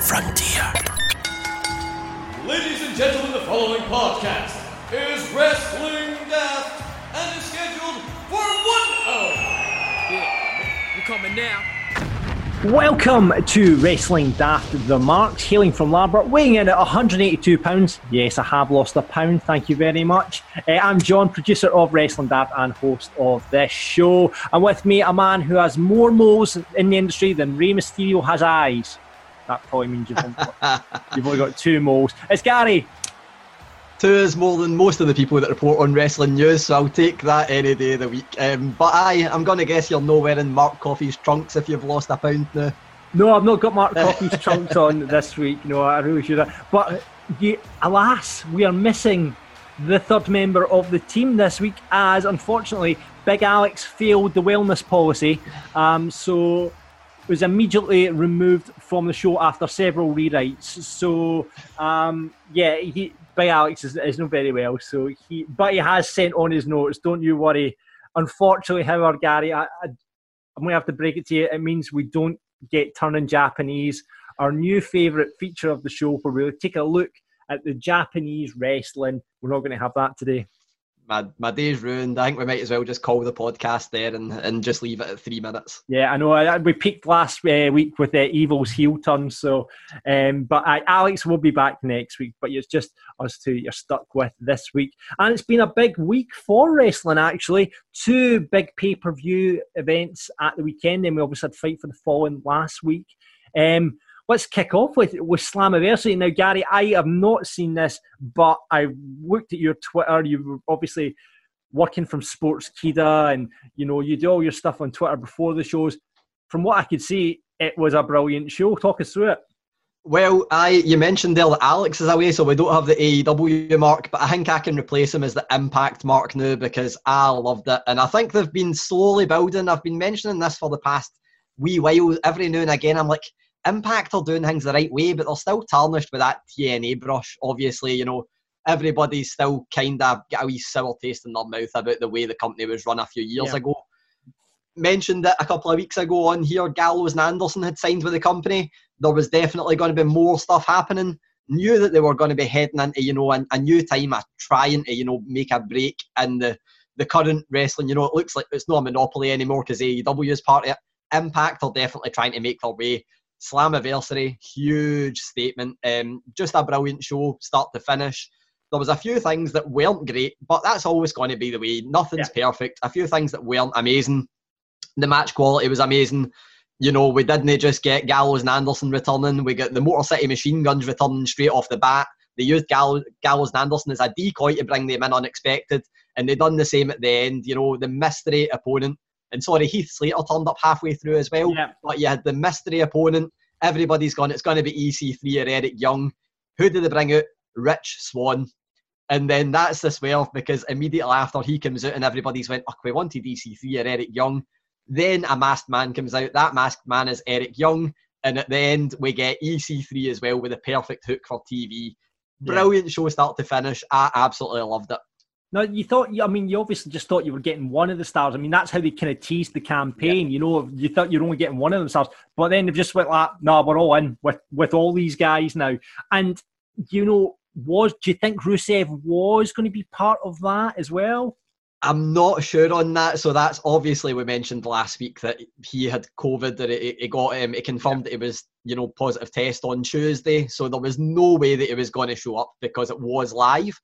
frontier. Ladies and gentlemen, the following podcast is Wrestling Daft and is scheduled for 1 hour. Yeah, we're coming now. Welcome to Wrestling Daft. The Marks, hailing from Larbert, weighing in at 182 pounds. Yes, I have lost a pound, thank you very much. I'm John, producer of Wrestling Daft and host of this show. And with me, a man who has more moles in the industry than Rey Mysterio has eyes. That probably means you've only got 2 moles. It's Gary. 2 is more than most of the people that report on wrestling news, so I'll take that any day of the week. But I'm going to guess you're not wearing Mark Coffey's trunks if you've lost a pound now. No, I've not got Mark Coffey's trunks on this week. No, I really should have. But alas, we are missing the third member of the team this week, as unfortunately Big Alex failed the wellness policy. So was immediately removed from the show after several rewrites. So, Big Alex is not very well. So but he has sent on his notes. Don't you worry. Unfortunately, however, Gary, I'm going to have to break it to you. It means we don't get Turning Japanese, our new favourite feature of the show, where we'll take a look at the Japanese wrestling. We're not going to have that today. My day's ruined. I think we might as well just call the podcast there and just leave it at 3 minutes. Yeah, I know. We peaked last week with Evil's heel turn. So, but Alex will be back next week. But it's just us two you're stuck with this week. And it's been a big week for wrestling, actually. 2 big pay-per-view events at the weekend. And we obviously had Fight for the Fallen last week. Let's kick off with Slammiversary. Now, Gary, I have not seen this, but I looked at your Twitter. You were obviously working from Sportskeeda, and you do all your stuff on Twitter before the shows. From what I could see, it was a brilliant show. Talk us through it. Well, you mentioned there that Alex is away, so we don't have the AEW mark, but I think I can replace him as the Impact mark now because I loved it. And I think they've been slowly building. I've been mentioning this for the past wee while. Every now and again, I'm like, Impact are doing things the right way, but they're still tarnished with that TNA brush. Obviously, everybody's still kind of got a wee sour taste in their mouth about the way the company was run a few years ago. Mentioned it a couple of weeks ago on here, Gallows and Anderson had signed with the company. There was definitely going to be more stuff happening. Knew that they were going to be heading into, a new time of trying to, make a break in the current wrestling. It looks like it's not a monopoly anymore because AEW is part of it. Impact are definitely trying to make their way. Slammiversary, huge statement. Just a brilliant show, start to finish. There was a few things that weren't great, but that's always going to be the way. Nothing's perfect. A few things that weren't amazing. The match quality was amazing. We didn't just get Gallows and Anderson returning. We got the Motor City Machine Guns returning straight off the bat. They used Gallows and Anderson as a decoy to bring them in unexpected, and they done the same at the end. The mystery opponent. And Heath Slater turned up halfway through as well. Yeah. But you had the mystery opponent. Everybody's gone, it's going to be EC3 or Eric Young. Who did they bring out? Rich Swann. And then that's the swerve because immediately after he comes out and everybody's went, we wanted EC3 or Eric Young. Then a masked man comes out. That masked man is Eric Young. And at the end, we get EC3 as well with a perfect hook for TV. Brilliant show start to finish. I absolutely loved it. No, you obviously just thought you were getting one of the stars. That's how they kind of teased the campaign. Yeah. You thought you were only getting one of the stars. But then they've just went like, no, we're all in with all these guys now. And, do you think Rusev was going to be part of that as well? I'm not sure on that. So that's obviously, we mentioned last week that he had COVID, that it got him. It confirmed that it was, positive test on Tuesday. So there was no way that it was going to show up because it was live.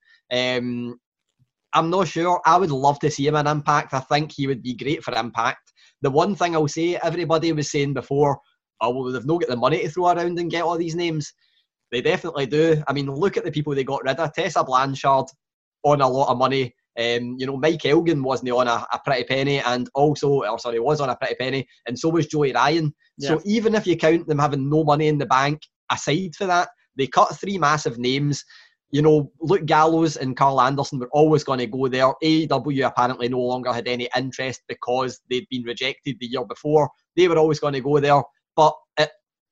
I'm not sure. I would love to see him in Impact. I think he would be great for Impact. The one thing I'll say, everybody was saying before, they've not got the money to throw around and get all these names. They definitely do. Look at the people they got rid of. Tessa Blanchard on a lot of money. Mike Elgin wasn't on a pretty penny, and was on a pretty penny, and so was Joey Ryan. Yeah. So even if you count them having no money in the bank, aside for that, they cut 3 massive names. Luke Gallows and Carl Anderson were always going to go there. AEW apparently no longer had any interest because they'd been rejected the year before. They were always going to go there. But I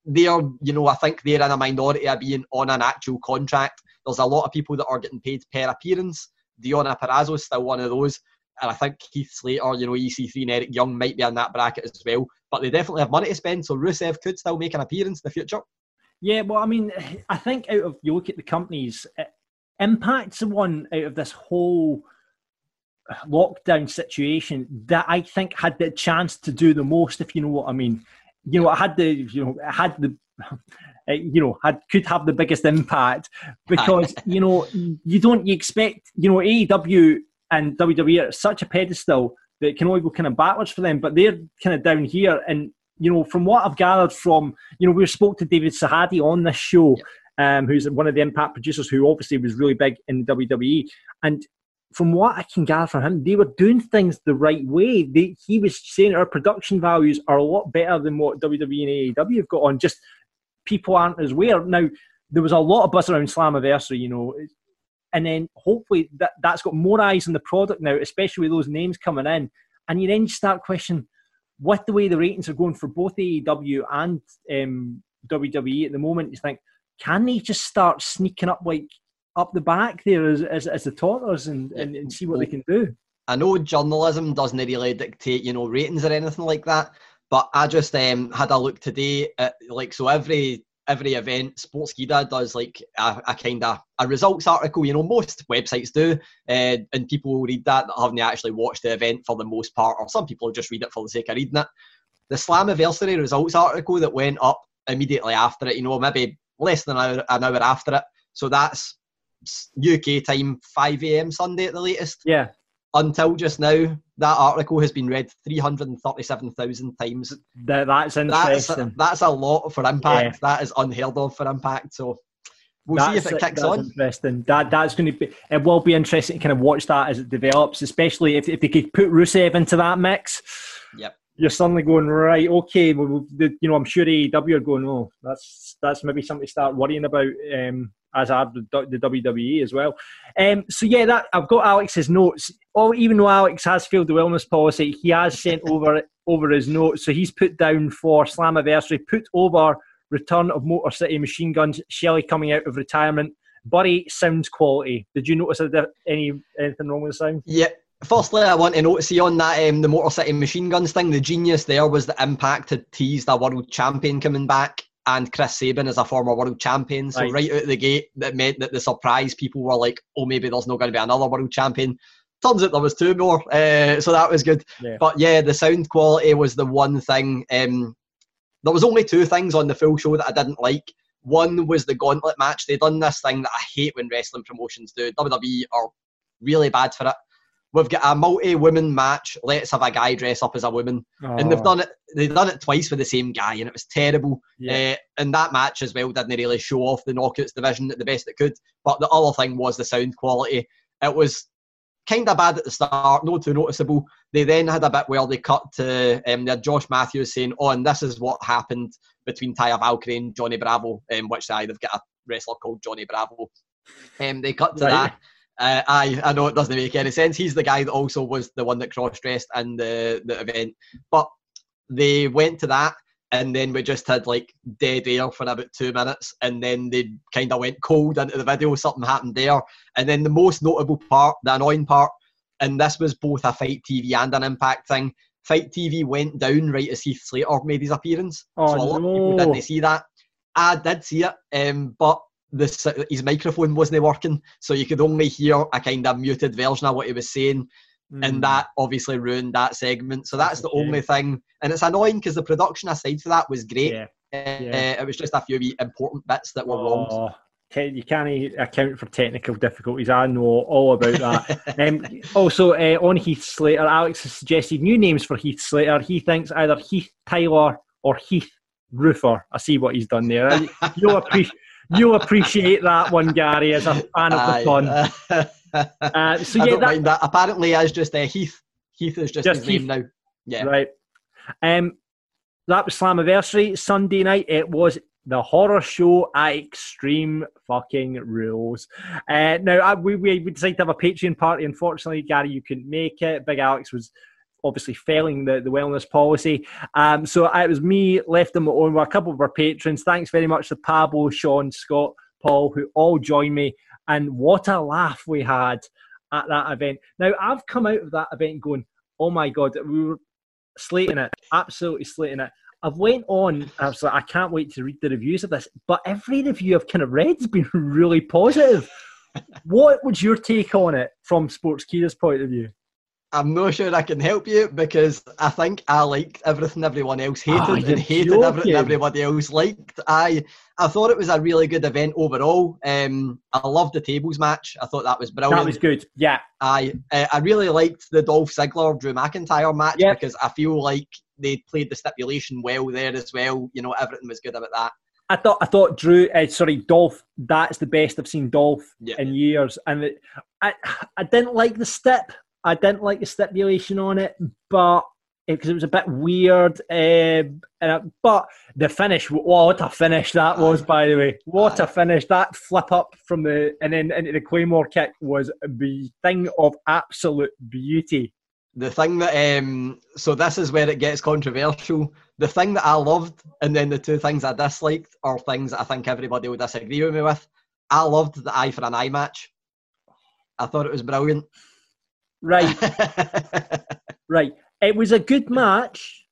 think they're in a minority of being on an actual contract. There's a lot of people that are getting paid per appearance. Deonna Purrazzo is still one of those. And I think Heath Slater, EC3 and Eric Young might be in that bracket as well. But they definitely have money to spend, so Rusev could still make an appearance in the future. Yeah, well, I mean, I think you look at the companies, Impact's the one out of this whole lockdown situation that I think had the chance to do the most, if you know what I mean. You know, it had the, could have the biggest impact because, you expect, AEW and WWE are at such a pedestal that it can only go kind of backwards for them, but they're kind of down here. And, from what I've gathered from, we spoke to David Sahadi on this show, who's one of the Impact producers who obviously was really big in the WWE. And from what I can gather from him, they were doing things the right way. He was saying our production values are a lot better than what WWE and AEW have got on. Just people aren't as aware. Now, there was a lot of buzz around Slammiversary, and then hopefully that's got more eyes on the product now, especially with those names coming in. And you then start questioning, with the way the ratings are going for both AEW and WWE at the moment, you think, can they just start sneaking up up the back there as the toddlers and see what they can do? I know journalism doesn't really dictate, ratings or anything like that, but I just had a look today at so every event, Sportskeeda does a kind of a results article. Most websites do, and people will read that haven't actually watched the event for the most part, or some people just read it for the sake of reading it. The Slammiversary results article that went up immediately after it, maybe less than an hour after it. So that's UK time, 5 a.m. Sunday at the latest. Yeah. Until just now, that article has been read 337,000 times. That's interesting. That's a lot for Impact. Yeah. That is unheard of for Impact. So we'll see if it kicks on. Interesting. That's going to be. It will be interesting to kind of watch that as it develops, especially if they could put Rusev into that mix. Yep. You're suddenly going, right, okay, well, I'm sure AEW are going, oh, that's maybe something to start worrying about, as are the WWE as well. So yeah, that I've got Alex's notes. Even though Alex has failed the wellness policy, he has sent over his notes. So he's put down for Slammiversary, put over return of Motor City Machine Guns, Shelley coming out of retirement, Buddy sounds quality. Did you notice anything wrong with the sound? Yeah. Firstly, I want to note, see on that the Motor City Machine Guns thing, the genius there was that Impact had teased a world champion coming back and Chris Sabin is a former world champion. So right out of the gate, that meant that the surprise people were like, oh, maybe there's not going to be another world champion. Turns out there was two more, so that was good. Yeah. But yeah, the sound quality was the one thing. There was only two things on the full show that I didn't like. One was the gauntlet match. They done this thing that I hate when wrestling promotions do. WWE are really bad for it. We've got a multi-woman match. Let's have a guy dress up as a woman. Oh. And they've done it twice with the same guy, and it was terrible. Yeah. And that match as well didn't really show off the Knockouts division at the best it could. But the other thing was the sound quality. It was kind of bad at the start, not too noticeable. They then had a bit where they cut to they had Josh Matthews saying, oh, and this is what happened between Taya Valkyrie and Johnny Bravo, which they've got a wrestler called Johnny Bravo. They cut to that. I know it doesn't make any sense. He's the guy that also was the one that cross-dressed in the event. But they went to that, and then we just had like dead air for about 2 minutes, and then they kind of went cold into the video. Something happened there. And then the most notable part, the annoying part, and this was both a Fight TV and an Impact thing, Fight TV went down right as Heath Slater made his appearance. Oh, so a lot of people didn't see that. I did see it, but his microphone wasn't working, so you could only hear a kind of muted version of what he was saying, and that obviously ruined that segment. So that's the only thing, and it's annoying because the production aside for that was great. It was just a few important bits that were wrong. You can't account for technical difficulties. I know all about that. Also, on Heath Slater, Alex has suggested new names for Heath Slater. He thinks either Heath Tyler or Heath Roofer. I see what he's done there. You'll appreciate that one, Gary, as a fan of the fun. I don't mind that. Apparently, as just Heath. Heath is just his name now. Yeah. Right. That was Slammiversary. Sunday night, it was the horror show at Extreme fucking Rules. Now, we decided to have a Patreon party. Unfortunately, Gary, you couldn't make it. Big Alex was obviously failing the wellness policy. So it was me left on my own with a couple of our patrons. Thanks very much to Pablo, Sean, Scott, Paul, who all joined me. And what a laugh we had at that event. Now, I've come out of that event going, oh my God, we were slating it, absolutely slating it. I've went on. I was like, I can't wait to read the reviews of this. But every review I've kind of read has been really positive. What was your take on it from Sportskeeda's point of view? I'm not sure I can help you because I think I liked everything everyone else hated and hated joking. everything everybody else liked. I thought it was a really good event overall. I loved the tables match. I thought that was brilliant. That was good. Yeah. I really liked the Dolph Ziggler Drew McIntyre match because I feel like they played the stipulation well there as well. You know, everything was good about that. I thought Dolph, that's the best I've seen Dolph in years. And I didn't like the stip. I didn't like the stipulation on it, but because it was a bit weird. But the finish, what a finish that was, by the way. What a finish. That flip up from and then into the Claymore kick was the thing of absolute beauty. The thing that, so this is where it gets controversial. The thing that I loved, and then the two things I disliked, are things that I think everybody will disagree with me with. I loved the eye for an eye match. I thought it was brilliant. Right. Right. It was a good match.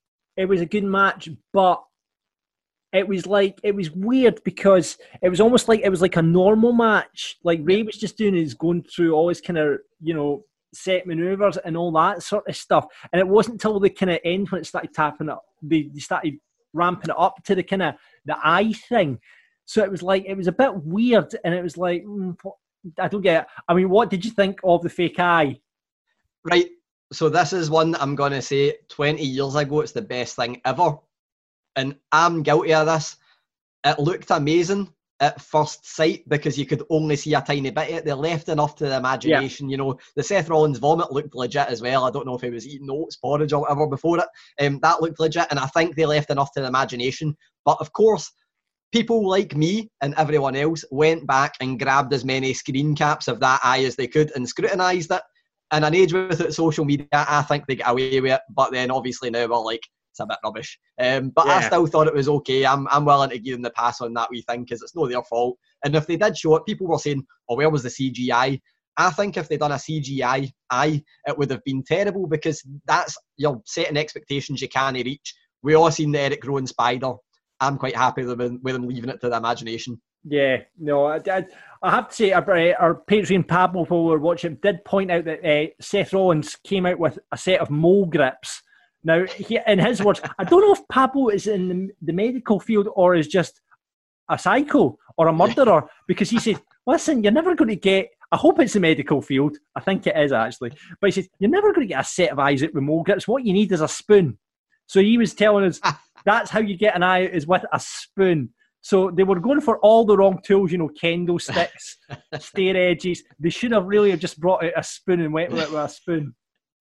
But it was weird because it was almost like it was like a normal match. Like Ray was just going through all his kind of, set maneuvers and all that sort of stuff. And it wasn't until the kind of end when it started tapping up, they started ramping it up to the kind of the eye thing. So it was a bit weird, and it was like, I don't get it. I mean, what did you think of the fake eye? Right, so this is one that I'm going to say 20 years ago, it's the best thing ever. And I'm guilty of this. It looked amazing at first sight because you could only see a tiny bit of it. They left enough to the imagination. Yeah. The Seth Rollins vomit looked legit as well. I don't know if he was eating oats, porridge or whatever before it. That looked legit, and I think they left enough to the imagination. But of course, people like me and everyone else went back and grabbed as many screen caps of that eye as they could and scrutinised it. In an age without social media, I think they get away with it. But then obviously now we're like, it's a bit rubbish. But I still thought it was okay. I'm willing to give them the pass on that wee thing because it's not their fault. And if they did show it, people were saying, oh, where was the CGI? I think if they'd done a CGI eye, it would have been terrible because you're setting expectations you can't reach. We all seen the Eric Rowan spider. I'm quite happy with them leaving it to the imagination. Yeah, no, I have to say, our Patreon Pablo, while we were watching, did point out that Seth Rollins came out with a set of mole grips. Now, in his words, I don't know if Pablo is in the medical field or is just a psycho or a murderer, because he said, listen, you're never going to get, I hope it's the medical field, I think it is actually, but he says, you're never going to get a set of eyes out with mole grips. What you need is a spoon. So he was telling us that's how you get an eye out, is with a spoon. So they were going for all the wrong tools, kendo sticks, stair edges. They should have really just brought out a spoon and went with it with a spoon.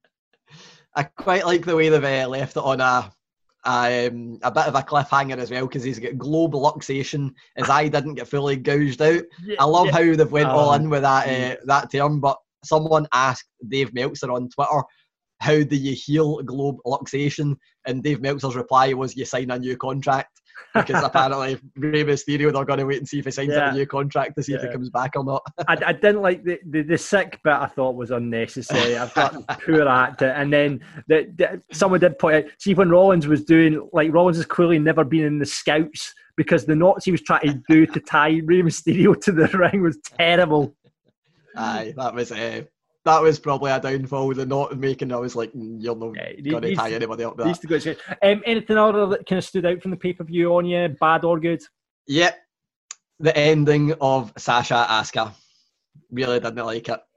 I quite like the way they've left it on a bit of a cliffhanger as well, because he's got globe luxation. His eye didn't get fully gouged out. I love how they've went all in with that term. But someone asked Dave Meltzer on Twitter, how do you heal globe luxation? And Dave Meltzer's reply was, you sign a new contract. Because apparently Rey Mysterio, they're going to wait and see if he signs a new contract to see if he comes back or not. I didn't like the sick bit. I thought was unnecessary. I thought poor actor. And then someone did point out, see when Rollins was doing, like, Rollins has clearly never been in the Scouts, because the knots he was trying to do to tie Rey Mysterio to the ring was terrible. Aye, that was probably a downfall. The knot making, I was like, you're not going to tie anybody up with that. Anything other that kind of stood out from the pay-per-view on you, bad or good? Yeah, the ending of Sasha Asuka. Really didn't like it.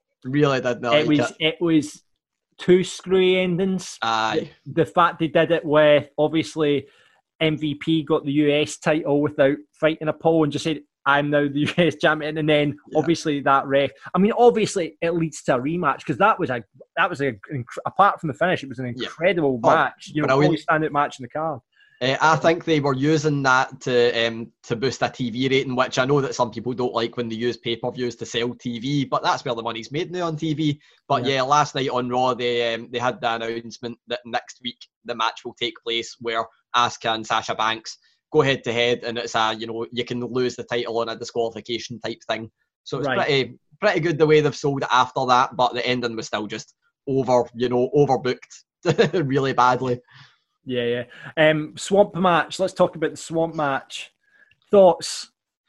It was two screwy endings. Aye. The fact they did it with, obviously, MVP got the US title without fighting Apollo and just said, I'm now the US champion, and then obviously that ref. I mean, obviously it leads to a rematch, because that was apart from the finish, it was an incredible match. Probably standout match in the card. I think they were using that to boost a TV rating, which I know that some people don't like when they use pay-per-views to sell TV, but that's where the money's made now on TV. But last night on Raw, they had the announcement that next week the match will take place where Asuka and Sasha Banks go head to head, and it's you can lose the title on a disqualification type thing. So it's pretty good the way they've sold it after that, but the ending was still just overbooked really badly. Yeah. Swamp match. Let's talk about the swamp match. Thoughts?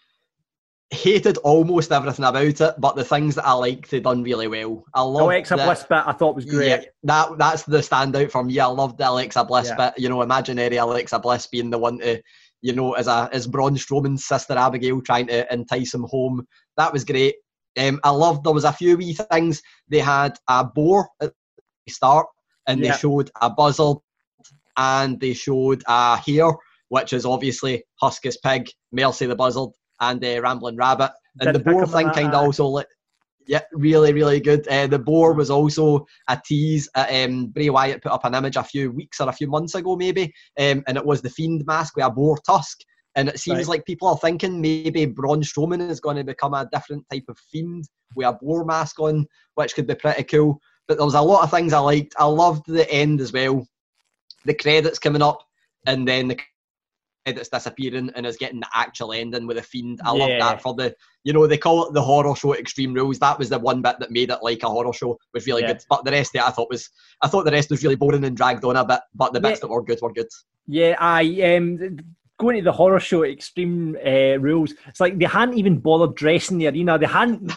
Hated almost everything about it, but the things that I liked, they done really well. I love Alexa Bliss bit. I thought was great. Yeah, that's the standout for me. I loved the Alexa Bliss bit. You know, imaginary Alexa Bliss being the one to, you know, as Braun Strowman's sister Abigail trying to entice him home. That was great. I loved there was a few wee things. They had a boar at the start, and they showed a buzzard, and they showed a hare, which is obviously Huskus Pig, Mercy the buzzard, and Rambling Rabbit. And the boar thing kind of also, really, really good. The boar was also a tease. Bray Wyatt put up an image a few weeks or a few months ago, maybe, and it was the Fiend mask with a boar tusk. And it seems like people are thinking maybe Braun Strowman is going to become a different type of Fiend with a boar mask on, which could be pretty cool. But there was a lot of things I liked. I loved the end as well. The credits coming up, and then the credits disappearing, and us getting the actual ending with the Fiend. I love that for the, you know, they call it the horror show Extreme Rules. That was the one bit that made it like a horror show. Was really good. But the rest of it, I thought the rest was really boring and dragged on a bit. But the bits that were good were good. Yeah, going to the horror show Extreme Rules, it's like they hadn't even bothered dressing the arena. They hadn't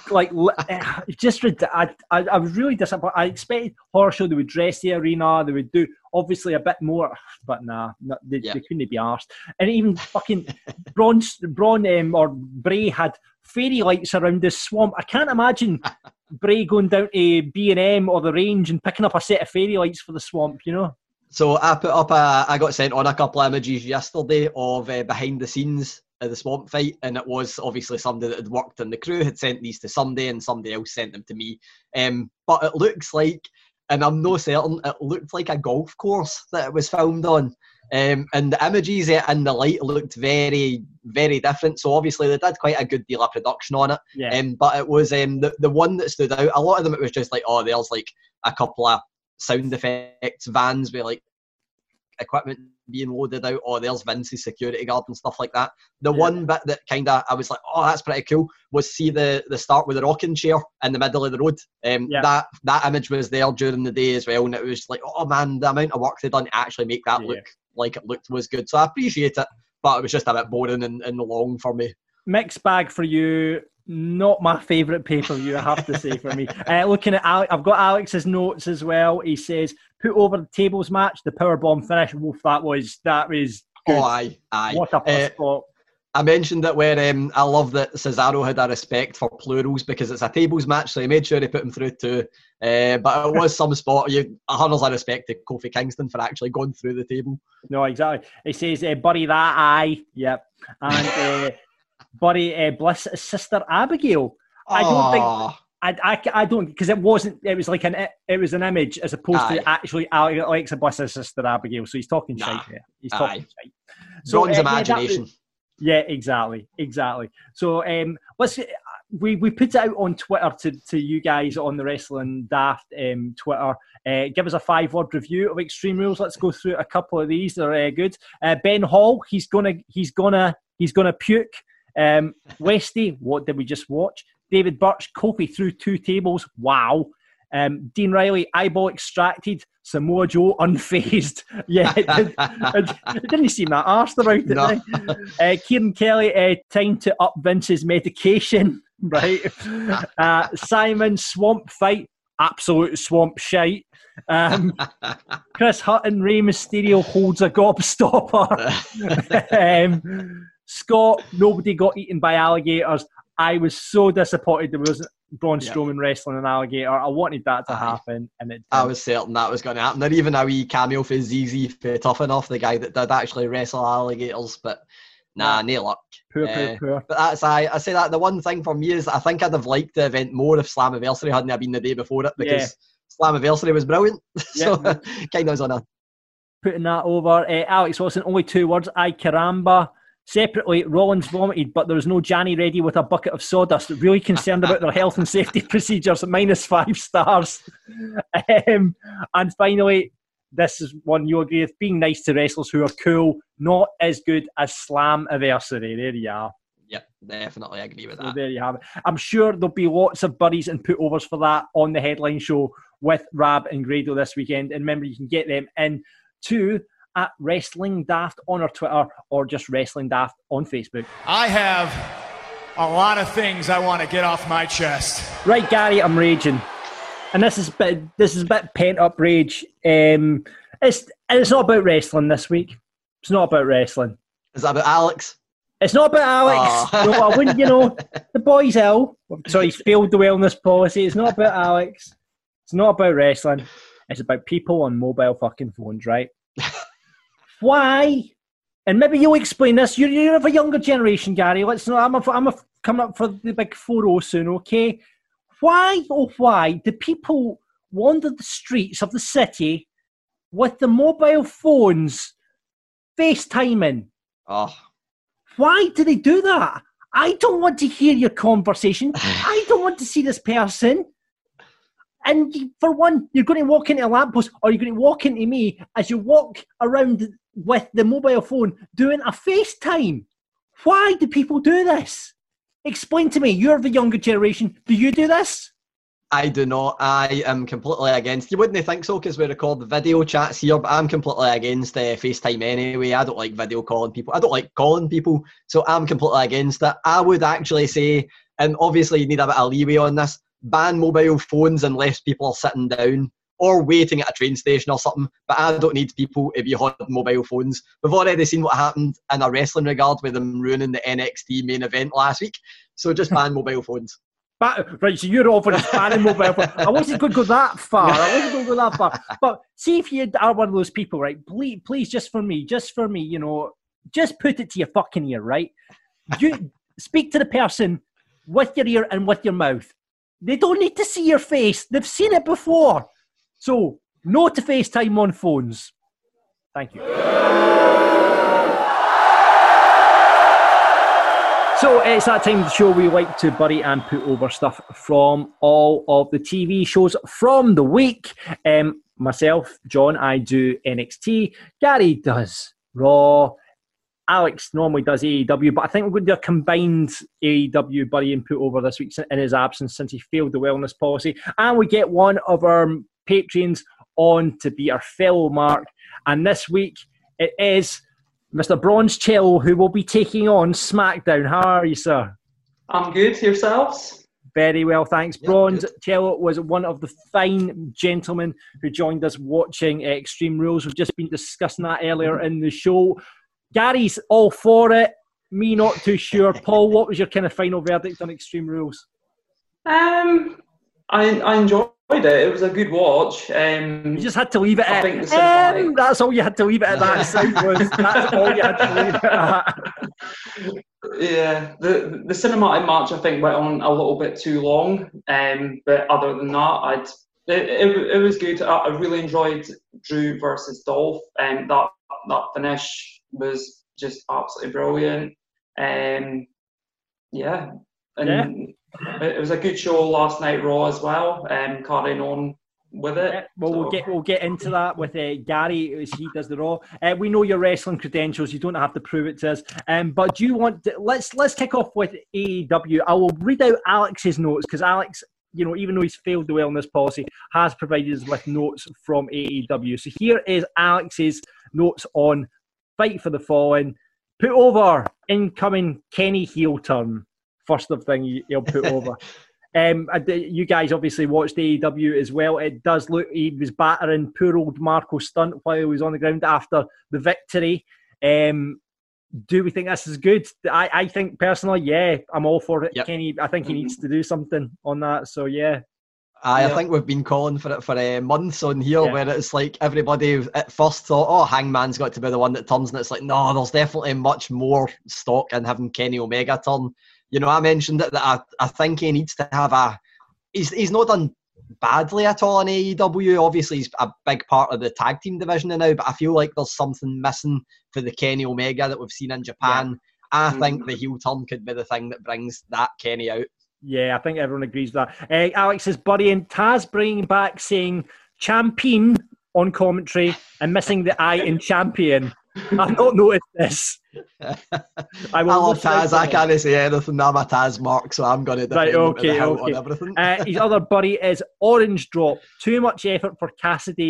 just I was really disappointed. I expected horror show they would dress the arena, they would do obviously a bit more, but they couldn't be arsed. And even fucking Braun or Bray had fairy lights around this swamp. I can't imagine Bray going down to B&M or the range and picking up a set of fairy lights for the swamp, you know. So I put up I got sent on a couple of images yesterday of behind the scenes of the swamp fight, and it was obviously somebody that had worked in the crew had sent these to somebody, and somebody else sent them to me. But it looks like, and I'm no certain, it looked like a golf course that it was filmed on. And the images and the light looked very, very different. So obviously they did quite a good deal of production on it. Yeah. But it was the one that stood out. A lot of them it was just like, oh, there's like a couple of sound effects vans with like equipment being loaded out, or there's Vince's security guard and stuff like that. The one bit that kind of I was like, oh, that's pretty cool, was see the start with the rocking chair in the middle of the road. That image was there during the day as well, and it was like, oh man, the amount of work they done to actually make that look like it looked was good. So I appreciate it, but it was just a bit boring and long for me. Mixed bag for you. Not my favourite pay-per-view, I have to say, for me. Looking at Alex, I've got Alex's notes as well. He says, put over the tables match, the powerbomb finish. Wolf, that was good. Oh, aye. What a spot. I mentioned it where I love that Cesaro had a respect for plurals because it's a tables match, so he made sure he put him through too. But it was some spot. A hundreds of respect to Kofi Kingston for actually going through the table. No, exactly. He says, bury that eye. Yep. And... Buddy Bliss's sister Abigail. I don't think because it was an image as opposed to actually Alexa Bliss's sister Abigail. So he's talking shite there. He's talking shite. So Braun's imagination. Exactly. So we put it out on Twitter to you guys on the Wrestling Daft Twitter. Give us a 5-word review of Extreme Rules. Let's go through a couple of these. They're good. Ben Hall, he's gonna puke. Westy, what did we just watch? David Birch, Kofi through 2 tables. Wow. Dean Riley, eyeball extracted. Samoa Joe unfazed. Yeah, it didn't seem that arsed about it. No. Kieran Kelly, time to up Vince's medication. Right. Simon, swamp fight. Absolute swamp shite. Chris Hutton, Rey Mysterio holds a gobstopper. Scott, nobody got eaten by alligators. I was so disappointed there wasn't Braun Strowman wrestling an alligator. I wanted that to happen, and it didn't. I was certain that was going to happen. There even a wee cameo for ZZ for Tough Enough, the guy that did actually wrestle alligators, but no luck. Poor. But that's I say that the one thing for me is I think I'd have liked the event more if Slammiversary hadn't been the day before it, because Slammiversary was brilliant. So kind of was on a putting that over. Alex Wilson, only 2 words. Ay caramba. Separately, Rollins vomited, but there was no Janny ready with a bucket of sawdust. Really concerned about their health and safety procedures. -5 stars. And finally, this is one you agree with. Being nice to wrestlers who are cool, not as good as Slammiversary. There you are. Yep, definitely agree with that. So there you have it. I'm sure there'll be lots of buddies and put-overs for that on the headline show with Rab and Grado this weekend. And remember, you can get them in to at Wrestling Daft on our Twitter or just Wrestling Daft on Facebook. I have a lot of things I want to get off my chest. Right, Gary, I'm raging. And this is a bit pent-up rage. It's not about wrestling this week. It's not about wrestling. Is that about Alex? It's not about Alex. Oh. No, I wouldn't, the boy's ill. So he's failed the wellness policy. It's not about Alex. It's not about wrestling. It's about people on mobile fucking phones, right? Why? And maybe you'll explain this. You're of a younger generation, Gary. Let's know. I'm coming up for the big 4-0 soon, okay? Why, oh why, do people wander the streets of the city with the mobile phones FaceTiming? Oh. Why do they do that? I don't want to hear your conversation. I don't want to see this person. And for one, you're going to walk into a lamppost or you're going to walk into me as you walk around with the mobile phone doing a FaceTime. Why do people do this? Explain to me. You're the younger generation. Do you do this? I do not. I am completely against. You wouldn't think so because we record the video chats here, but I'm completely against FaceTime anyway. I don't like video calling people. I don't like calling people, so I'm completely against it. I would actually say, and obviously you need a bit of leeway on this, ban mobile phones unless people are sitting down or waiting at a train station or something, but I don't need people to be on mobile phones. We've already seen what happened in a wrestling regard with them ruining the NXT main event last week, so just ban mobile phones. Right, so you're offering banning mobile phone. I wasn't going to go that far. But see if you are one of those people, right? Please, just for me, just put it to your fucking ear, right? You speak to the person with your ear and with your mouth. They don't need to see your face. They've seen it before. So, no to FaceTime on phones. Thank you. So it's that time of the show we like to bury and put over stuff from all of the TV shows from the week. Myself, John, I do NXT. Gary does Raw. Alex normally does AEW, but I think we're going to do a combined AEW bury and put over this week in his absence since he failed the wellness policy. And we get one of our patrons on to be our fellow Mark. And this week it is Mr. Bronze Cello, who will be taking on SmackDown. How are you, sir? I'm good. Yourselves? Very well, thanks. Yeah, Bronze good. Cello was one of the fine gentlemen who joined us watching Extreme Rules. We've just been discussing that earlier in the show. Gary's all for it. Me, not too sure. Paul, what was your kind of final verdict on Extreme Rules? I enjoyed it. It was a good watch. You just had to leave it I at think the cinematic- that's all you had to leave it at. That sound was. That's all you had to leave it at. Yeah, the cinematic match I think went on a little bit too long. But other than that, it was good. I really enjoyed Drew versus Dolph, and that finish was just absolutely brilliant. Yeah, and it was a good show last night Raw as well. Carrying on with it. Yeah, well, we'll get into that with Gary as he does the Raw. We know your wrestling credentials. You don't have to prove it to us. But do you want to, let's kick off with AEW. I will read out Alex's notes because Alex, even though he's failed the wellness policy, has provided us with notes from AEW. So here is Alex's notes on Fight for the Fallen. Put over incoming Kenny heel turn. First of thing he'll put over. You guys obviously watched AEW as well. It does look he was battering poor old Marco Stunt while he was on the ground after the victory. Do we think this is good? I think personally, yeah, I'm all for it. Yep. Kenny, I think he needs to do something on that. So yeah. I think we've been calling for it for months on here, where it's like everybody at first thought, Hangman's got to be the one that turns, and it's like, no, there's definitely much more stock in having Kenny Omega turn. I mentioned it that I think he needs to have he's not done badly at all in AEW. Obviously, he's a big part of the tag team division now, but I feel like there's something missing for the Kenny Omega that we've seen in Japan. Yeah. I think the heel turn could be the thing that brings that Kenny out. Yeah, I think everyone agrees with that. Alex is burying Taz, bringing back saying champion on commentary and missing the I in champion. I've not noticed this. I love Taz. I can't say anything. I'm a Taz mark, so I'm going to defend him on everything. His other buddy is Orange Drop. Too much effort for Cassidy.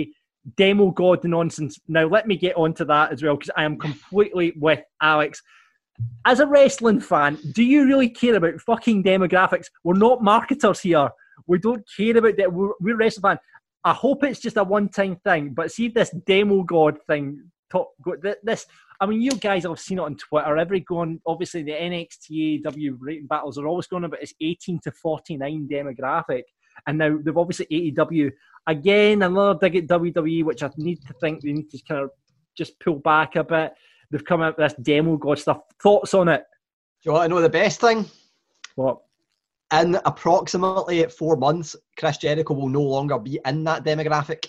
demo god nonsense. Now, let me get onto that as well, because I am completely with Alex. As a wrestling fan, do you really care about fucking demographics? We're not marketers here. We don't care about that. We're wrestling fans. I hope it's just a one-time thing, but see this demo god thing. This, I mean, you guys have seen it on Twitter. Obviously, the NXT AEW rating battles are always going about it's 18 to 49 demographic, and now they've obviously AEW again, another dig at WWE, which I need to think they need to kind of just pull back a bit. They've come out with this demo god stuff. Thoughts on it? Do you want to know the best thing? What? In approximately 4 months, Chris Jericho will no longer be in that demographic.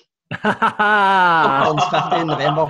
On 15 November.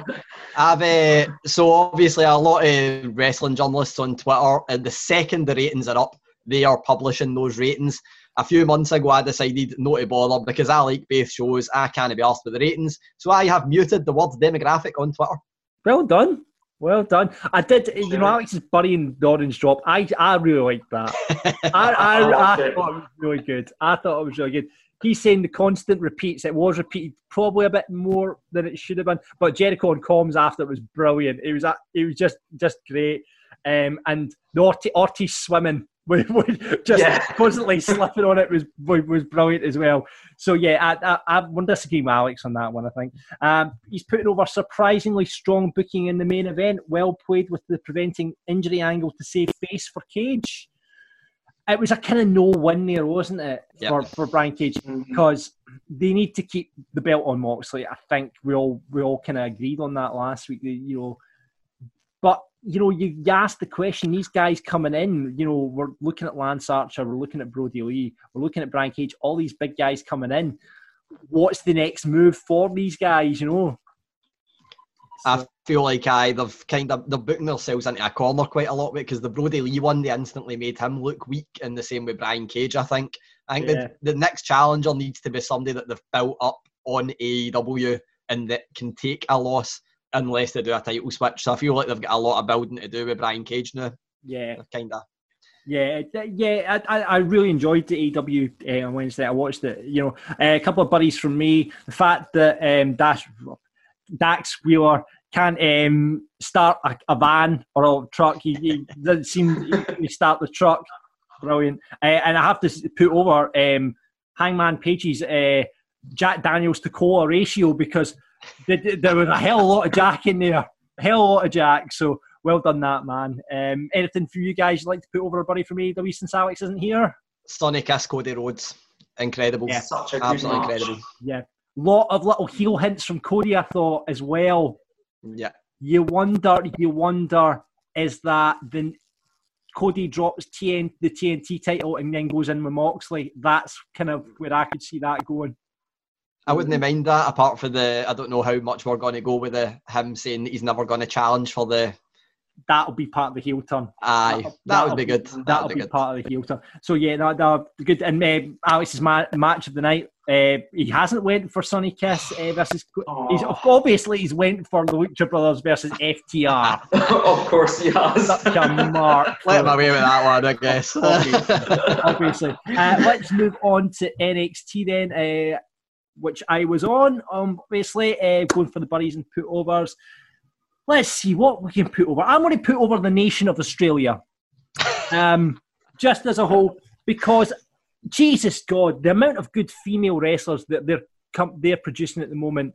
So obviously a lot of wrestling journalists on Twitter, and the second the ratings are up, they are publishing those ratings. A few months ago, I decided not to bother because I like both shows. I can't be asked with the ratings, so I have muted the word demographic on Twitter. Well done. Well done. I did, Alex is burying the orange drop. I really liked that. I thought it was really good. He's saying the constant repeats. It was repeated probably a bit more than it should have been. But Jericho on comms after it was brilliant. It was just great. And the Ortiz swimming, constantly slipping on it was brilliant as well. So yeah, I wouldn't disagree with Alex on that one. I think he's putting over surprisingly strong booking in the main event. Well played with the preventing injury angle to save face for Cage. It was a kind of no-win there, wasn't it, for Brian Cage? Because they need to keep the belt on Moxley. I think we all kind of agreed on that last week. But you asked the question. These guys coming in, we're looking at Lance Archer, we're looking at Brody Lee, we're looking at Brian Cage. All these big guys coming in. What's the next move for these guys? I feel like they're booking themselves into a corner quite a lot because the Brody Lee one, they instantly made him look weak, and the same with Brian Cage. I think the next challenger needs to be somebody that they've built up on AEW and that can take a loss unless they do a title switch. So I feel like they've got a lot of building to do with Brian Cage now. Yeah, kind of. Yeah. I really enjoyed the AEW on Wednesday. I watched it. A couple of buddies from me. The fact that Dax Wheeler can't start a van or a truck. He doesn't seem to start the truck. Brilliant. And I have to put over Hangman Page's Jack Daniels to Cola ratio because there was a hell of a lot of Jack in there. A hell of a lot of Jack. So well done that, man. Anything for you guys you'd like to put over a buddy from AEW since Alex isn't here? Sonny Kiss, Cody Rhodes. Incredible. Yeah, such a absolutely good match. Incredible. Yeah. Lot of little heel hints from Cody, I thought, as well. Yeah. You wonder, is that then Cody drops the TNT title and then goes in with Moxley? That's kind of where I could see that going. I wouldn't mind that, apart from I don't know how much we're going to go with him saying that he's never going to challenge for the... That'll be part of the heel turn. Aye, that would be good. That'll be part of the heel turn. So yeah, no, good. And Alex's match of the night, he hasn't went for Sonny Kiss versus... He's went for the Lucha Brothers versus FTR. Of course he has. Such a mark. Let him away with that one, I guess. Obviously. Let's move on to NXT then, which I was on, obviously, going for the buddies and put-overs. Let's see what we can put over. I'm going to put over the nation of Australia, just as a whole, because, Jesus God, the amount of good female wrestlers that they're producing at the moment,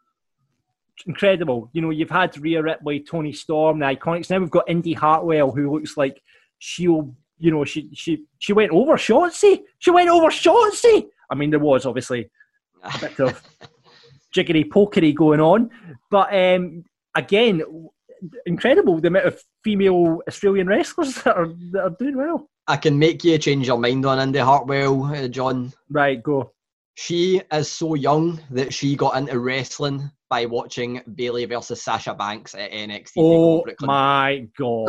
incredible. You've had Rhea Ripley, Toni Storm, the Iconics. Now we've got Indy Hartwell, who looks like she went over Shotzi. She went over Shotzi. I mean, there was obviously a bit of jiggery-pokery going on, but again, incredible the amount of female Australian wrestlers that are doing well. I can make you change your mind on Indy Hartwell, John. Right, go. She is so young that she got into wrestling by watching Bayley versus Sasha Banks at NXT. Oh my God.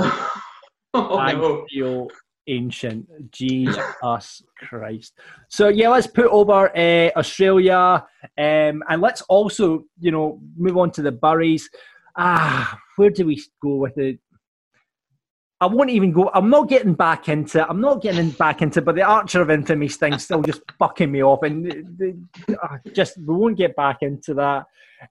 No. I feel ancient. Jesus Christ. So yeah, let's put over Australia, and let's also move on to the Burries. Where do we go with it? I won't even go. I'm not getting back into it. But the Archer of Infamy thing's still just fucking me off, and we won't get back into that.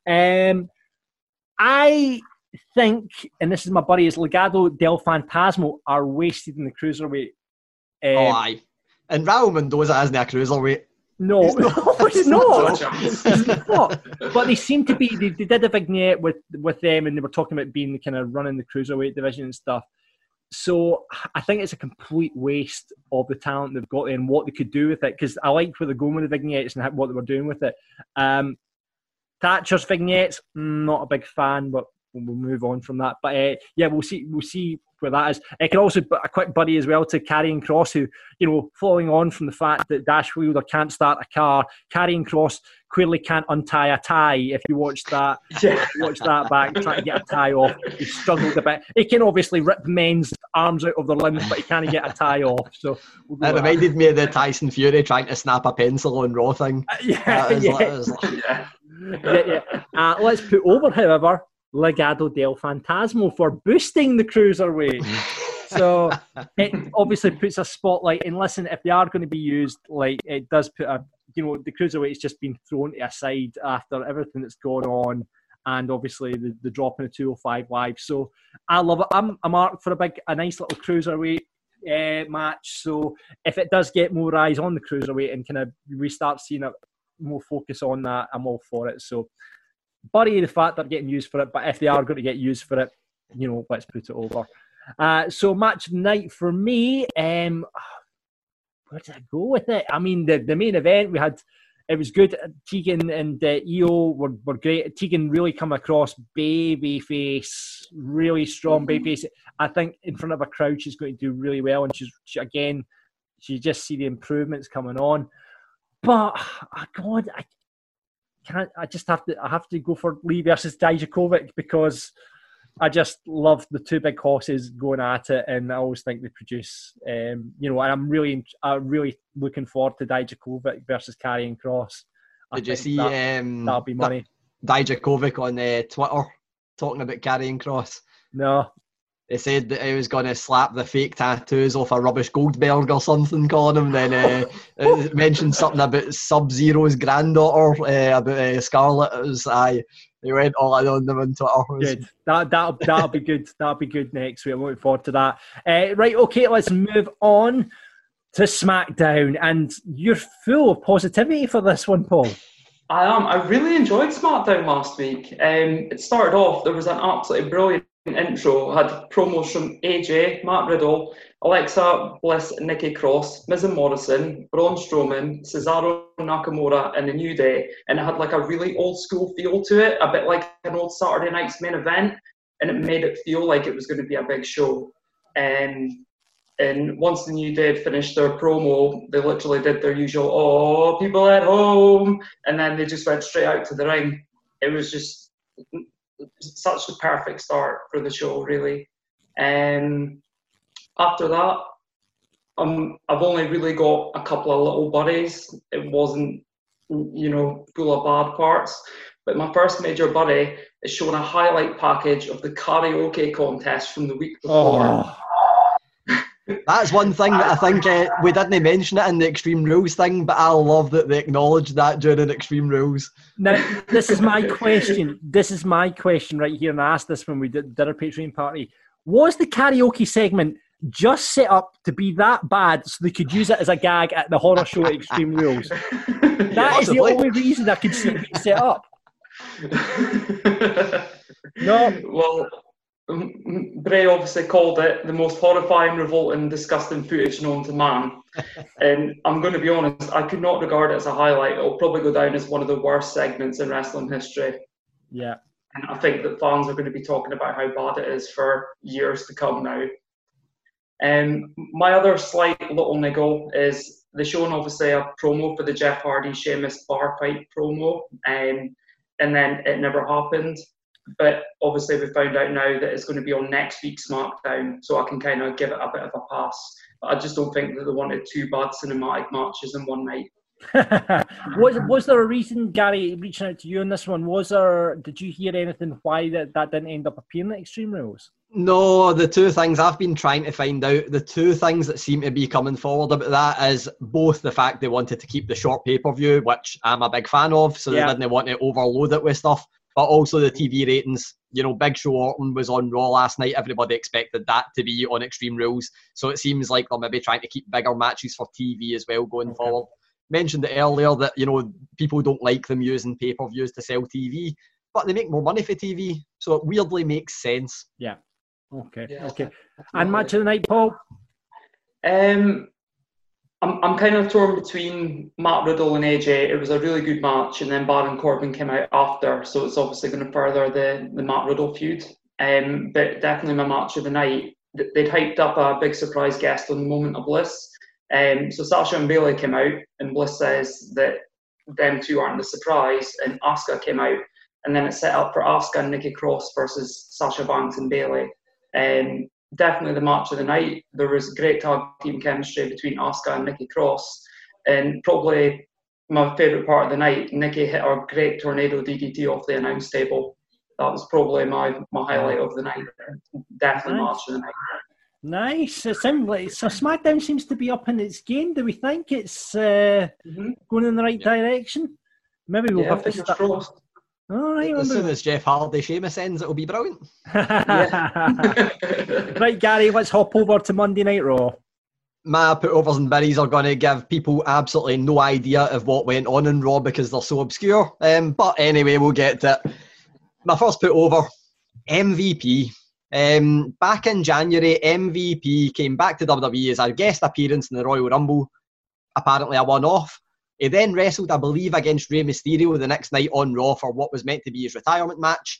I think, and this is my buddy, is Legado del Fantasma are wasted in the cruiserweight. Aye. And Raul Mendoza isn't a cruiserweight. No, it's not. But they seem to be. They did a vignette with them, and they were talking about being kind of running the cruiserweight division and stuff. So I think it's a complete waste of the talent they've got and what they could do with it. Because I liked where they're going with the vignettes and what they were doing with it. Thatcher's vignettes, not a big fan, but we'll move on from that. But we'll see where that is. I can also put a quick buddy as well to Karrion Kross, who, following on from the fact that Dash Wilder can't start a car, Karrion Kross clearly can't untie a tie. If you watch that, back, trying to get a tie off, he struggled a bit. He can obviously rip men's arms out of their limbs, but he can't get a tie off. So it reminded me of the Tyson Fury trying to snap a pencil on Raw thing. Let's put over, however, Legado del Fantasma for boosting the cruiserweight. So it obviously puts a spotlight. And listen, if they are going to be used, like, it does put the cruiserweight's just been thrown to a side after everything that's gone on, and obviously the drop in the 205 Live. So I love it. I'm marked for a nice little cruiserweight match. So if it does get more eyes on the cruiserweight and kind of we start seeing a more focus on that, I'm all for it. So bury the fact they're getting used for it, but if they are going to get used for it, let's put it over. So match of the night for me, where did I go with it? I mean, the main event, it was good. Tegan and Io were great. Tegan really come across babyface, really strong babyface. I think in front of a crowd, she's going to do really well, and she just see the improvements coming on. But God, I have to go for Lee versus Dijakovic, because I just love the two big horses going at it, and I always think they produce. And I'm really looking forward to Dijakovic versus Karrion Kross. Did you see that'll be money? Dijakovic on Twitter talking about Karrion Kross? No. They said that he was going to slap the fake tattoos off a rubbish Goldberg or something, calling him. Then mentioned something about Sub-Zero's granddaughter, about Scarlett. It was, they went all in on them on Twitter. Good. That'll be good. That'll be good next week. I'm looking forward to that. Right, okay, let's move on to SmackDown. And you're full of positivity for this one, Paul. I am. I really enjoyed SmackDown last week. It started off, there was an absolutely brilliant intro. Had promos from AJ, Matt Riddle, Alexa Bliss, Nikki Cross, Miz and Morrison, Braun Strowman, Cesaro Nakamura, and the New Day, and it had like a really old school feel to it, a bit like an old Saturday night's main event, and it made it feel like it was going to be a big show. And once the New Day had finished their promo, they literally did their usual "oh, people at home," and then they just went straight out to the ring. It was just such a perfect start for the show, really. After that, I've only really got a couple of little buddies. It wasn't, full of bad parts. But my first major buddy is showing a highlight package of the karaoke contest from the week before. Oh. That's one thing that I think we didn't mention it in the Extreme Rules thing, but I love that they acknowledged that during Extreme Rules. Now, this is my question. This is my question right here, and I asked this when we did our Patreon party. Was the karaoke segment just set up to be that bad so they could use it as a gag at the horror show at Extreme Rules? That is the only reason I could see it being set up. No. Well, Bray obviously called it the most horrifying, revolting, disgusting footage known to man. And I'm going to be honest, I could not regard it as a highlight. It'll probably go down as one of the worst segments in wrestling history. Yeah. And I think that fans are going to be talking about how bad it is for years to come now. My other slight little niggle is they showing obviously a promo for the Jeff Hardy Sheamus bar fight promo, and then it never happened. But obviously we found out now that it's going to be on next week's SmackDown, so I can kind of give it a bit of a pass. But I just don't think that they wanted two bad cinematic matches in one night. Was there a reason, Gary, reaching out to you on this one? Did you hear anything why that didn't end up appearing at Extreme Rules? No, the two things I've been trying to find out, the two things that seem to be coming forward about that is both the fact they wanted to keep the short pay-per-view, which I'm a big fan of, so they didn't want to overload it with stuff, but also the TV ratings. You know, Big Show Orton was on Raw last night. Everybody expected that to be on Extreme Rules, so it seems like they're maybe trying to keep bigger matches for TV as well going forward. Mentioned it earlier that, you know, people don't like them using pay-per-views to sell TV, but they make more money for TV, so it weirdly makes sense. Yeah. Okay. And match of the night, Paul? I'm kind of torn between Matt Riddle and AJ. It was a really good match, and then Baron Corbin came out after, so it's obviously going to further the Matt Riddle feud. But definitely my match of the night. They'd hyped up a big surprise guest on the Moment of Bliss. So Sasha and Bayley came out, and Bliss says that them two aren't the surprise, and Asuka came out, and then it's set up for Asuka and Nikki Cross versus Sasha Banks and Bayley. Definitely the match of the night. There was great tag team chemistry between Asuka and Nikki Cross, and probably my favourite part of the night, Nikki hit her great tornado DDT off the announce table. That was probably my highlight of the night. Definitely match of the night. Nice. It sounds like so. SmackDown seems to be up in its game. Do we think it's going in the right direction? Maybe we'll have to start. Crossed. All right, as soon as Jeff Hardy Sheamus ends, it'll be brilliant. Right, Gary, let's hop over to Monday Night Raw. My putovers and berries are going to give people absolutely no idea of what went on in Raw because they're so obscure. But anyway, we'll get to it. My first putover, MVP. Back in January, MVP came back to WWE as a guest appearance in the Royal Rumble. Apparently a one-off. He then wrestled, I believe, against Rey Mysterio the next night on Raw for what was meant to be his retirement match.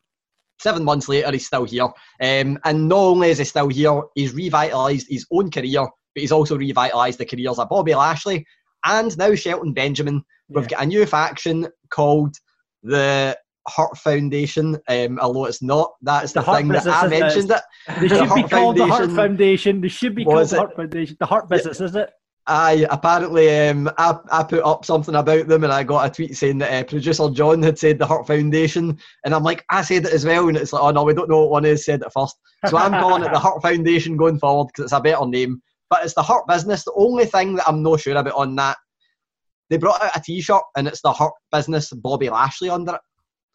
7 months later, he's still here. And not only is he still here, he's revitalised his own career, but he's also revitalised the careers of Bobby Lashley and now Shelton Benjamin. We've got a new faction called the Hurt Foundation, although it's not. That's the thing that I mentioned it. They should be called the Hurt Foundation. They should be called the Hurt Foundation. The Hurt Business, is it? Aye, apparently I put up something about them and I got a tweet saying that producer John had said the Hurt Foundation, and I'm like, I said it as well, and it's like, oh no, we don't know what one is said it first. So I'm calling it the Hurt Foundation going forward because it's a better name. But it's the Hurt Business. The only thing that I'm not sure about on that, they brought out a t-shirt and it's the Hurt Business Bobby Lashley under it.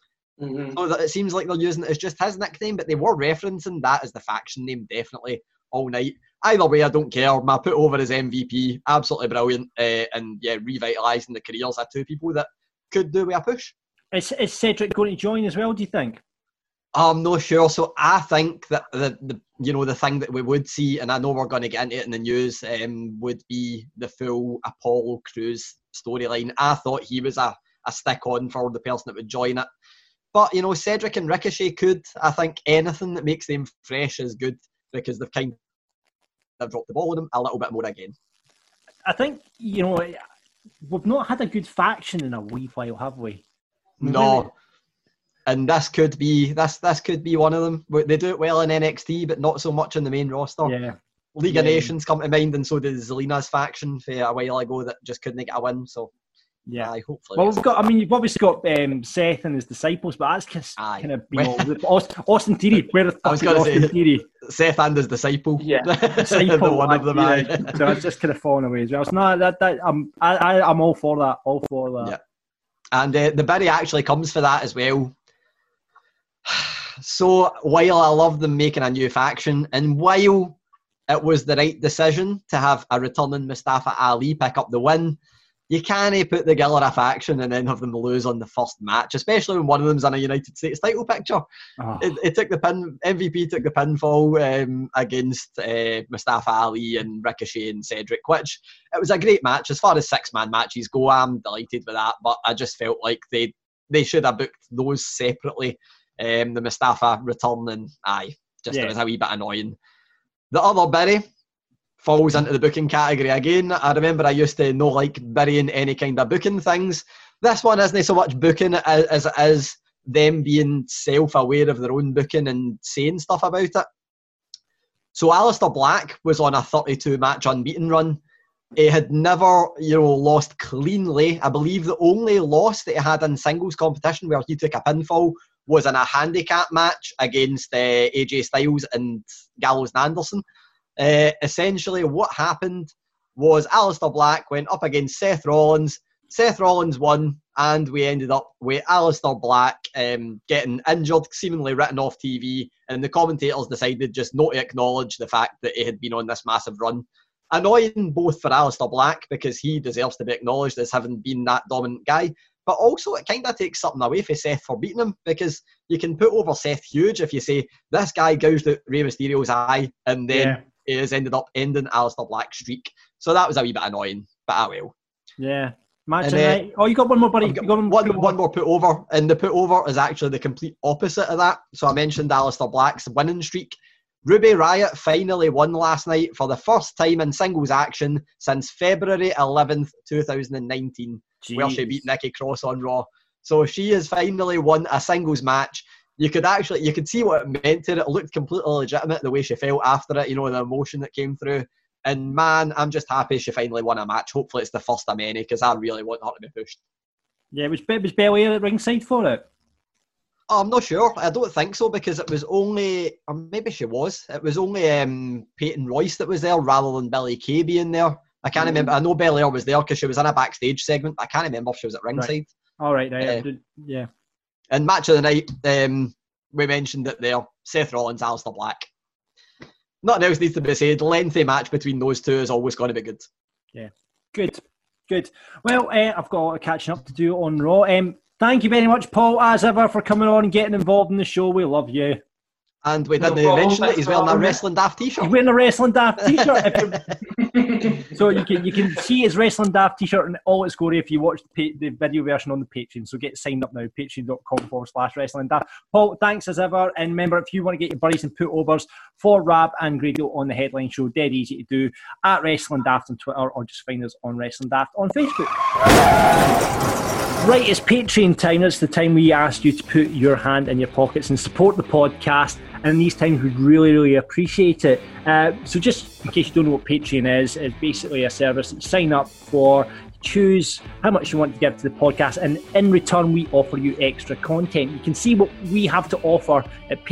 So that it seems like they're using it as just his nickname, but they were referencing that as the faction name definitely all night. Either way, I don't care. My put over is MVP. Absolutely brilliant. And yeah, revitalising the careers of two people that could do with a push. Is Cedric going to join as well, do you think? I'm not sure. So I think that the thing that we would see, and I know we're going to get into it in the news, would be the full Apollo Crews storyline. I thought he was a stick on for the person that would join it. But, you know, Cedric and Ricochet could. I think anything that makes them fresh is good because they've kind of dropped the ball on them a little bit more again. I think, you know, we've not had a good faction in a wee while, have we? No. And this could be one of them. They do it well in NXT, but not so much in the main roster. Yeah. League of Nations come to mind, and so did Zelina's faction for a while ago that just couldn't get a win. So yeah, hopefully. Well, you've obviously got Seth and his disciples, but that's just kind of been Austin Theory. Where the fuck is Austin Theory? Seth and his disciple. Yeah, disciple. The one of them. So it's just kind of falling away as well. So no, I'm all for that. All for that. Yeah. And the biddy actually comes for that as well. So while I love them making a new faction, and while it was the right decision to have a returning Mustafa Ali pick up the win, you can't put together a faction and then have them lose on the first match, especially when one of them's in a United States title picture. Oh. It took the pin. MVP took the pinfall against Mustafa Ali and Ricochet and Cedric, which it was a great match. As far as 6-man matches go, I'm delighted with that, but I just felt like they should have booked those separately. The Mustafa returning, it was a wee bit annoying. The other Berry falls into the booking category again. I remember I used to not like burying any kind of booking things. This one isn't so much booking as it is them being self-aware of their own booking and saying stuff about it. So Aleister Black was on a 32-match unbeaten run. He had never, lost cleanly. I believe the only loss that he had in singles competition where he took a pinfall was in a handicap match against AJ Styles and Gallows and Anderson. Essentially, what happened was Aleister Black went up against Seth Rollins. Seth Rollins won, and we ended up with Aleister Black getting injured, seemingly written off TV, and the commentators decided just not to acknowledge the fact that he had been on this massive run. Annoying both for Aleister Black, because he deserves to be acknowledged as having been that dominant guy, but also it kind of takes something away from Seth for beating him, because you can put over Seth huge if you say, this guy gouged out Rey Mysterio's eye, and then he has ended up ending Aleister Black's streak. So that was a wee bit annoying, but I will. Yeah. Match night. Oh, you got one more, buddy. One more put over, and the put over is actually the complete opposite of that. So I mentioned Aleister Black's winning streak. Ruby Riott finally won last night for the first time in singles action since February 11th, 2019, where she beat Nikki Cross on Raw. So she has finally won a singles match. You could see what it meant to her. It looked completely legitimate the way she felt after it, the emotion that came through. And man, I'm just happy she finally won a match. Hopefully it's the first of many, because I really want her to be pushed. Yeah, was Belair at ringside for it? I'm not sure. I don't think so, because it was only, or maybe she was. It was only Peyton Royce that was there rather than Billie Kay being there. I can't remember. I know Belair was there because she was in a backstage segment, but I can't remember if she was at ringside. Right. All right. Yeah. And match of the night, we mentioned it there. Seth Rollins, Aleister Black. Nothing else needs to be said. Lengthy match between those two is always going to be good. Yeah. Good. Well, I've got a lot of catching up to do on Raw. Thank you very much, Paul, as ever, for coming on and getting involved in the show. We love you. And we didn't mention that he's wearing a Wrestling Daft t-shirt. He's wearing a Wrestling Daft t-shirt. So you can see his Wrestling Daft t-shirt in all its glory if you watch the video version on the Patreon. So get signed up now, patreon.com/Wrestling Daft. Paul, thanks as ever. And remember, if you want to get your buddies and put-overs for Rab and Grado on the Headline Show, dead easy to do at Wrestling Daft on Twitter, or just find us on Wrestling Daft on Facebook. Right, it's Patreon time. It's the time we asked you to put your hand in your pockets and support the podcast. And in these times, we'd really, really appreciate it. So just in case you don't know what Patreon is, it's basically a service that you sign up for, choose how much you want to give to the podcast, and in return, we offer you extra content. You can see what we have to offer at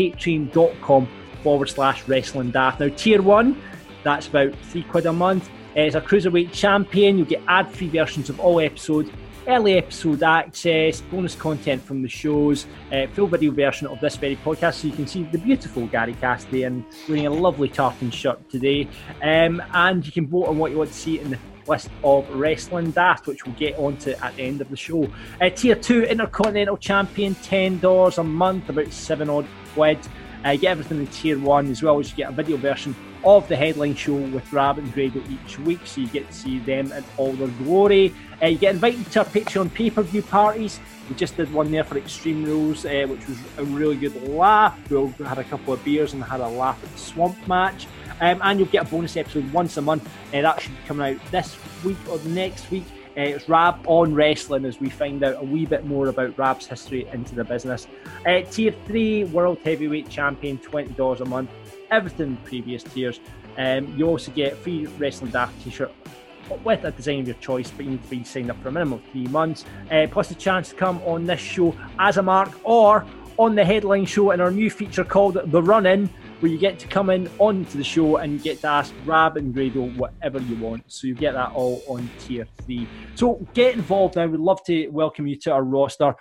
patreon.com/Wrestling Daft. Now, tier 1, that's about £3 a month. It's a Cruiserweight champion. You'll get ad-free versions of all episodes, early episode access, bonus content from the shows, full video version of this very podcast, so you can see the beautiful Gary Cassidy and wearing a lovely tartan shirt today, and you can vote on what you want to see in the list of Wrestling Daft, which we'll get onto at the end of the show. Tier 2, Intercontinental Champion, $10 a month, about 7 odd quid. You get everything in Tier 1, as well as you get a video version of the Headline Show with Rab and Grado each week, so you get to see them in all their glory. You get invited to our Patreon pay-per-view parties. We just did one there for Extreme Rules, which was a really good laugh. We all had a couple of beers and had a laugh at the Swamp match. And you'll get a bonus episode once a month. That should be coming out this week or the next week. It's Rab on Wrestling, as we find out a wee bit more about Rab's history into the business. Tier 3, World Heavyweight Champion, $20 a month. Everything in previous tiers. You also get a free Wrestling Daft t-shirt with a design of your choice, but you need to be signed up for a minimum of 3 months. Plus a chance to come on this show as a mark, or on the Headline Show in our new feature called The Run-In, where you get to come in onto the show and you get to ask Rab and Grado whatever you want. So you get that all on Tier 3. So get involved now. We'd love to welcome you to our roster.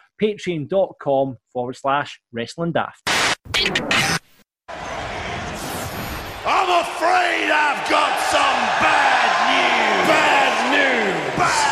Patreon.com/Wrestling Daft. I'm afraid I've got some bad news. Bad news.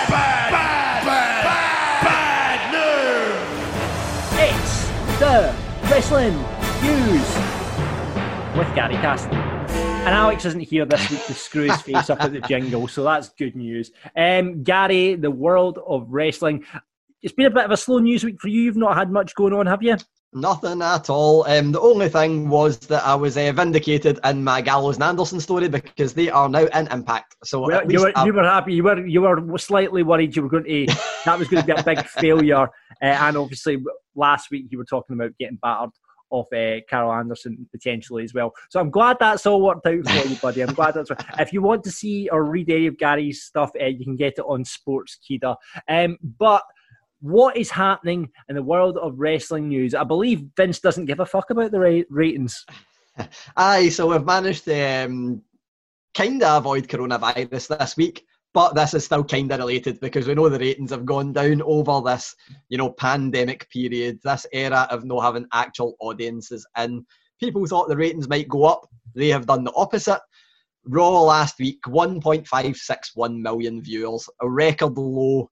Bad news. It's the Wrestling News with Gary Cassidy. And Alex isn't here this week to screw his face up at the jingle, so that's good news. Gary, the world of wrestling. It's been a bit of a slow news week for you. You've not had much going on, have you? Nothing at all. The only thing was that I was vindicated in my Gallows and Anderson story, because they are now in Impact. So well, at least you were happy. You were slightly worried you were going to that was going to be a big failure. And obviously last week you were talking about getting battered off Carol Anderson potentially as well. So I'm glad that's all worked out for you, buddy. I'm glad that's right. If you want to see or read any of Gary's stuff, you can get it on Sportskeeda. But what is happening in the world of wrestling news? I believe Vince doesn't give a fuck about the ratings. Aye, so we've managed to kind of avoid coronavirus this week, but this is still kind of related because we know the ratings have gone down over this, pandemic period, this era of not having actual audiences, and people thought the ratings might go up. They have done the opposite. Raw last week, 1.561 million viewers, a record low,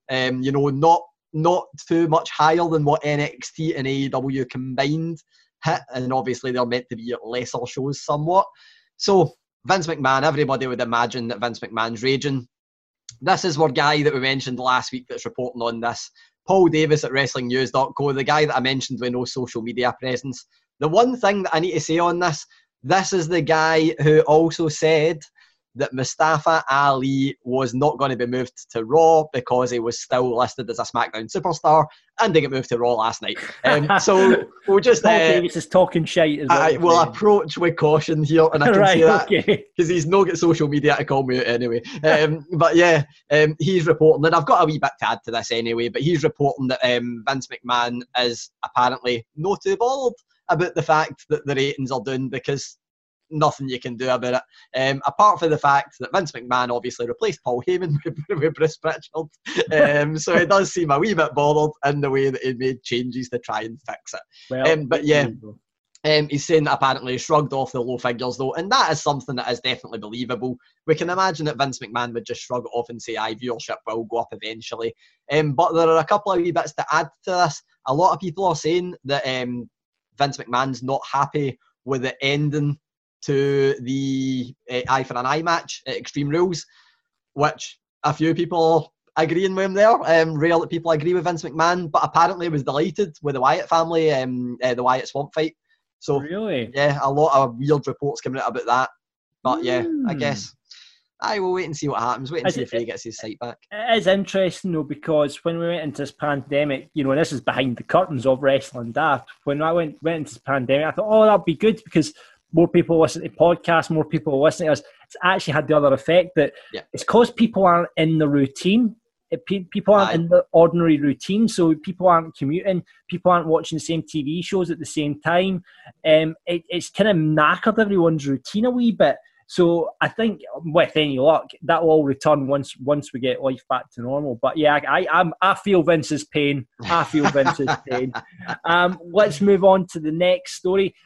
not too much higher than what NXT and AEW combined hit, and obviously they're meant to be lesser shows somewhat. So Vince McMahon, everybody would imagine that Vince McMahon's raging. This is our guy that we mentioned last week that's reporting on this, Paul Davis at WrestlingNews.co, the guy that I mentioned with no social media presence. The one thing that I need to say on this is the guy who also said that Mustafa Ali was not going to be moved to Raw because he was still listed as a SmackDown superstar and didn't get moved to Raw last night. So we'll just... Paul Davis is talking shite as well. I will approach with caution here, and I can say that because he's not got social media to call me out anyway. But yeah, he's reporting, and I've got a wee bit to add to this anyway, but he's reporting that Vince McMahon is apparently not too bothered about the fact that the ratings are down because nothing you can do about it. Apart from the fact that Vince McMahon obviously replaced Paul Heyman with Bruce Pritchard. So he does seem a wee bit bothered in the way that he made changes to try and fix it. Well, but yeah, he's saying that apparently he shrugged off the low figures though, and that is something that is definitely believable. We can imagine that Vince McMahon would just shrug it off and say, viewership will go up eventually. But there are a couple of wee bits to add to this. A lot of people are saying that Vince McMahon's not happy with the ending to the Eye for an Eye match at Extreme Rules, which a few people are agreeing with him there. Rare that people agree with Vince McMahon, but apparently was delighted with the Wyatt family, the Wyatt Swamp fight. So really, yeah, a lot of weird reports coming out about that. But yeah, I guess I will wait and see what happens. Wait and see if he gets his sight back. It is interesting though, because when we went into this pandemic, and this is behind the curtains of Wrestling Daft. When I went into this pandemic, I thought, that'd be good because more people listen to podcasts, more people listening to us. It's actually had the other effect that it's because people aren't in the routine. People aren't in the ordinary routine, so people aren't commuting. People aren't watching the same TV shows at the same time. It's kind of knackered everyone's routine a wee bit. So I think with any luck, that will all return once we get life back to normal. But yeah, I feel Vince's pain. Let's move on to the next story.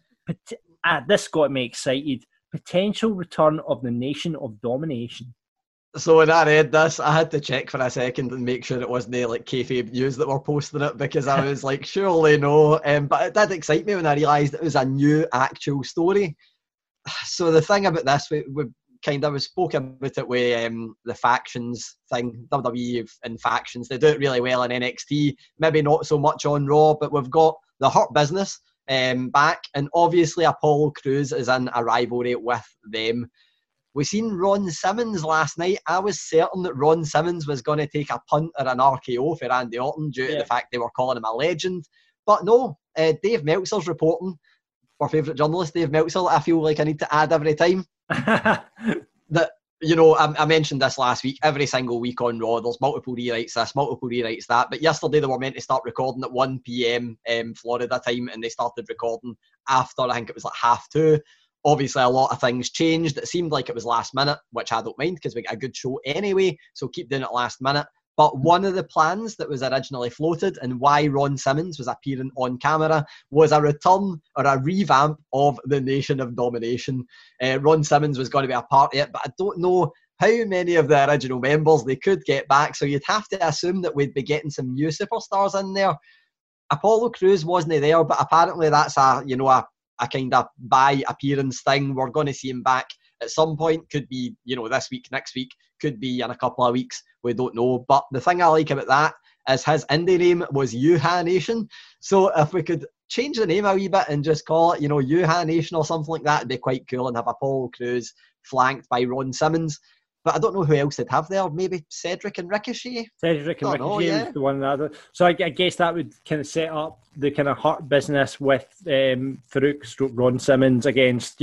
This got me excited. Potential return of the Nation of Domination. So when I read this, I had to check for a second and make sure it wasn't like kayfabe news that were posting it, because I was like, surely no. But it did excite me when I realised it was a new actual story. So the thing about this, we kind of spoke about it with the factions thing, WWE and factions. They do it really well in NXT, maybe not so much on Raw, but we've got the Hurt Business back, and obviously Apollo Crews is in a rivalry with them. We seen Ron Simmons last night. I was certain that Ron Simmons was going to take a punt or an RKO for Randy Orton due to the fact they were calling him a legend. But no, Dave Meltzer's reporting, our favourite journalist, Dave Meltzer, I feel like I need to add every time, that, I mentioned this last week, every single week on Raw, there's multiple rewrites this, multiple rewrites that. But yesterday they were meant to start recording at 1 p.m. Florida time, and they started recording after, I think it was like 2:30. Obviously, a lot of things changed. It seemed like it was last minute, which I don't mind because we got a good show anyway, so keep doing it last minute. But one of the plans that was originally floated and why Ron Simmons was appearing on camera was a return or a revamp of the Nation of Domination. Ron Simmons was going to be a part of it, but I don't know how many of the original members they could get back, so you'd have to assume that we'd be getting some new superstars in there. Apollo Crews wasn't there, but apparently that's a kind of by appearance thing. We're going to see him back at some point. Could be, this week, next week, could be in a couple of weeks. We don't know. But the thing I like about that is his indie name was Yuha Nation. So if we could change the name a wee bit and just call it, Yuha Nation or something like that, it'd be quite cool, and have Apollo Crews flanked by Ron Simmons. But I don't know who else they'd have there. Maybe Cedric and Ricochet? Cedric and Ricochet was the one that. So I guess that would kind of set up the kind of Hurt Business with Farouk / Ron Simmons against,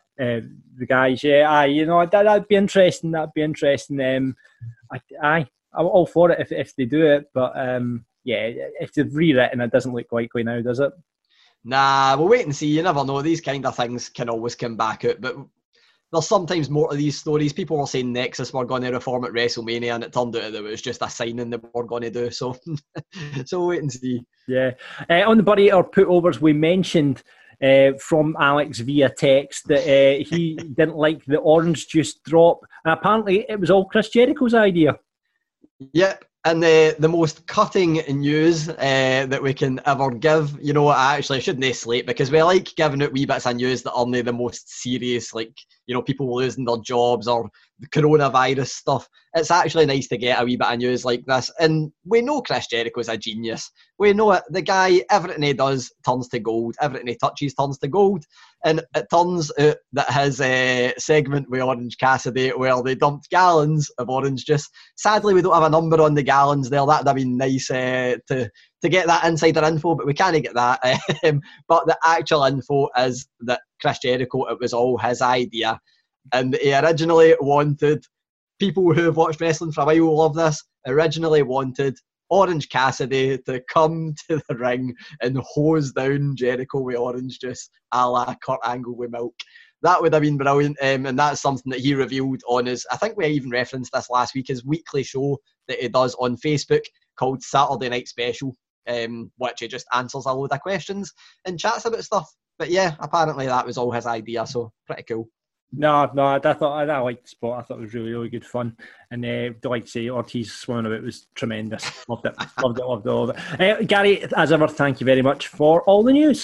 the guys. Yeah, that'd be interesting. That'd be interesting. I'm all for it if they do it, but if they've rewritten it, doesn't look likely now, does it? Nah, we'll wait and see. You never know. These kind of things can always come back out, but there's sometimes more to these stories. People were saying Nexus were going to reform at WrestleMania, and it turned out that it was just a signing they were going to do. So, so wait and see. Yeah. On the Buddy or Putovers, we mentioned from Alex via text that he didn't like the orange juice drop, and apparently it was all Chris Jericho's idea. Yep. And the most cutting news that we can ever give, you know, I shouldn't slate, because we like giving out wee bits of news that aren't the most serious, like, you know, people losing their jobs or the coronavirus stuff. It's actually nice to get a wee bit of news like this. And we know Chris Jericho's a genius. We know it. The guy, everything he does turns to gold. Everything he touches turns to gold. And it turns out that his segment with Orange Cassidy, where they dumped gallons of orange juice. Sadly, we don't have a number on the gallons there. That'd have been nice to get that insider info, but we can't get that. But the actual info is that Chris Jericho, it was all his idea. And he originally wanted, people who have watched wrestling for a while will love this, originally wanted Orange Cassidy to come to the ring and hose down Jericho with orange juice, a la Kurt Angle with milk. That would have been brilliant, and that's something that he revealed on his, I think we even referenced this last week, his weekly show that he does on Facebook called Saturday Night Special, which he just answers a load of questions and chats about stuff. But yeah, apparently that was all his idea, so pretty cool. No, I liked the spot. I thought it was really, really good fun. And like to say, Ortiz swimming about was tremendous. Loved it. Gary, as ever, thank you very much for all the news.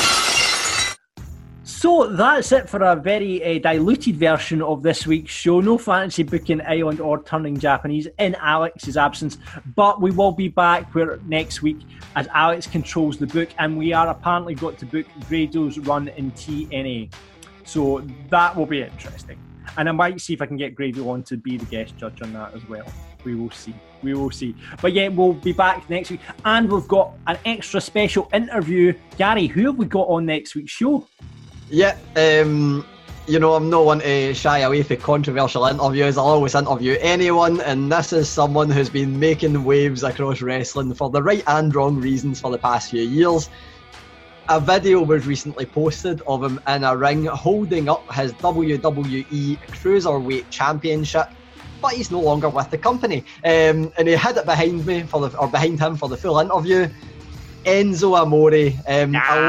So that's it for a very diluted version of this week's show. No fantasy booking Island or turning Japanese in Alex's absence, but we will be back next week as Alex controls the book, and we are apparently got to book Grado's run in TNA. So that will be interesting. And I might see if I can get Grado on to be the guest judge on that as well. We will see. But yeah, we'll be back next week. And we've got an extra special interview. Gary, who have we got on next week's show? Yeah, you know, I'm not one to shy away from controversial interviews. I'll always interview anyone. And this is someone who's been making waves across wrestling for the right and wrong reasons for the past few years. A video was recently posted of him in a ring holding up his WWE Cruiserweight Championship, but he's no longer with the company. And he had it behind him for the full interview. Enzo Amore, a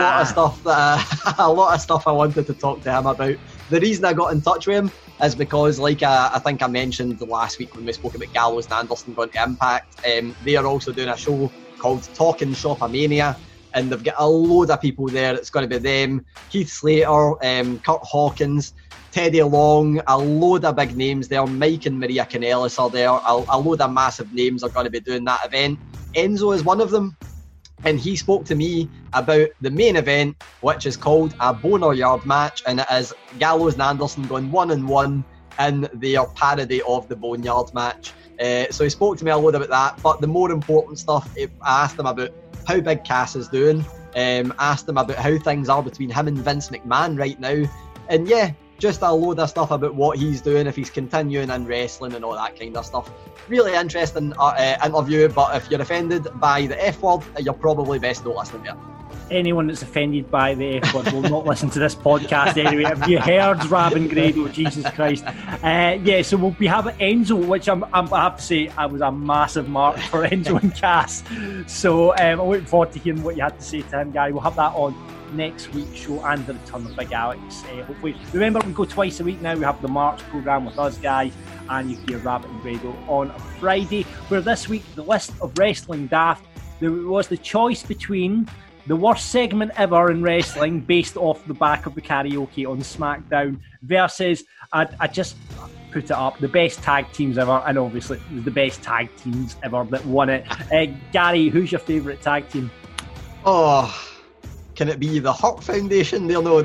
lot of stuff I wanted to talk to him about. The reason I got in touch with him is because, like I think I mentioned last week when we spoke about Gallows and Anderson going to Impact, they are also doing a show called Talking Shopomania. And they've got a load of people there. It's going to be them, Heath Slater, Kurt Hawkins, Teddy Long, a load of big names there. Mike and Maria Kanellis are there. A load of massive names are going to be doing that event. Enzo is one of them. And he spoke to me about the main event, which is called a Boneyard match. And it is Gallows and Anderson going 1-1 in their parody of the Boneyard match. So he spoke to me a load about that. But the more important stuff, I asked him about how Big Cass is doing, asked him about how things are between him and Vince McMahon right now, and yeah, just a load of stuff about what he's doing, if he's continuing in wrestling and all that kind of stuff. Really interesting interview, but if you're offended by the F word, you're probably best not listening to it. Anyone that's offended by the F word will not listen to this podcast anyway. Have you heard Rabin Grado? Jesus Christ. Yeah, so we'll be having Enzo, which I have to say, I was a massive mark for Enzo and Cass. So I'm looking forward to hearing what you had to say to him, Gary. We'll have that on next week's show and the return of Big Alex. Hopefully, remember, we go twice a week now. We have the March programme with us, guys, and you hear Rabbit and Grado on a Friday. Where this week, the list of Wrestling Daft, there was the choice between the worst segment ever in wrestling based off the back of the karaoke on SmackDown versus, I just put it up, the best tag teams ever, and obviously it was the best tag teams ever that won it. Gary, who's your favourite tag team? Oh, can it be the Hurt Foundation? No,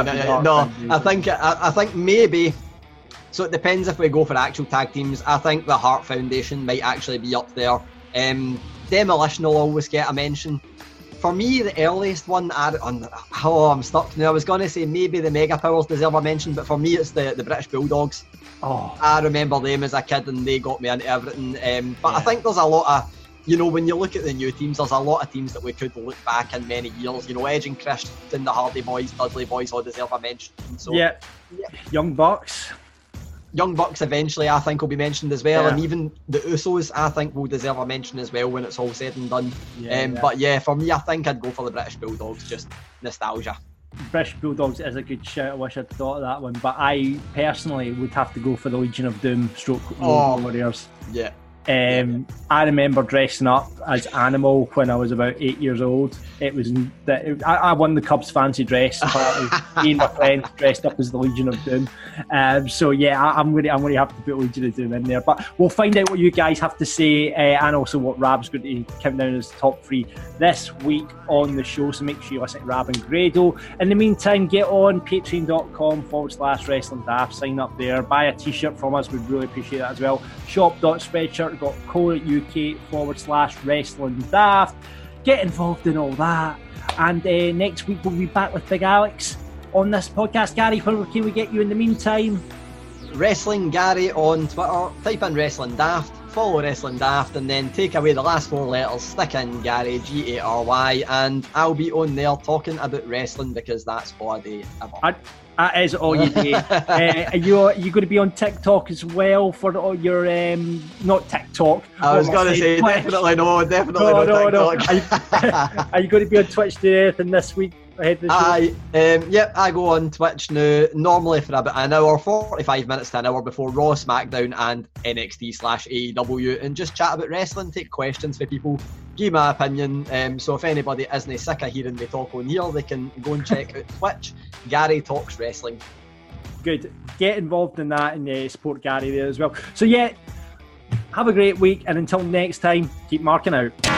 I think maybe. So it depends if we go for actual tag teams. I think the Hurt Foundation might actually be up there. Demolition will always get a mention. For me, the earliest one, I'm stuck now. I was going to say maybe the Mega Powers deserve a mention, but for me it's the British Bulldogs. Oh, I remember them as a kid and they got me into everything. But I think there's a lot of, when you look at the new teams, there's a lot of teams that we could look back in many years. Edge and Christian, the Hardy Boys, Dudley Boys all deserve a mention. So, yeah. Young Bucks. Young Bucks eventually I think will be mentioned as well, Yeah. and even the Usos I think will deserve a mention as well when it's all said and done. Yeah. But yeah, for me I think I'd go for the British Bulldogs, just nostalgia. British Bulldogs is a good shout. I wish I'd thought of that one, but I personally would have to go for the Legion of Doom / Warriors. Yeah. I remember dressing up as Animal when I was about 8 years old. It was I won the Cubs fancy dress party. Me and my friends dressed up as the Legion of Doom. So yeah, I'm going to have to put Legion of Doom in there. But we'll find out what you guys have to say, and also what Rab's going to count down as top 3 this week on the show. So make sure you listen to Rab and Grado. In the meantime, get on patreon.com/wrestlingdaft. Sign up there. Buy a t-shirt from us. We'd really appreciate that as well. shop.spreadshirt.co.uk/wrestlingdaft. Get involved in all that. And next week we'll be back with Big Alex on this podcast. Gary, where can we get you in the meantime? Wrestling Gary on Twitter. Type in Wrestling Daft, follow Wrestling Daft, and then take away the last 4 letters, stick in Gary, Gary, and I'll be on there talking about wrestling because that's all I do ever. That is all you do. Are you going to be on TikTok as well for all your not TikTok? I was going to say Twitch. definitely no TikTok. Are you going to be on Twitch doing anything this week ahead of the show? I go on Twitch now normally for about an hour, 45 minutes to an hour before Raw, SmackDown and NXT/AEW, and just chat about wrestling, take questions for people, give my opinion. So if anybody isn't sick of hearing me talk on here, they can go and check out Twitch. Gary Talks Wrestling. Good. Get involved in that and support Gary there as well. So yeah, have a great week, and until next time, keep marking out.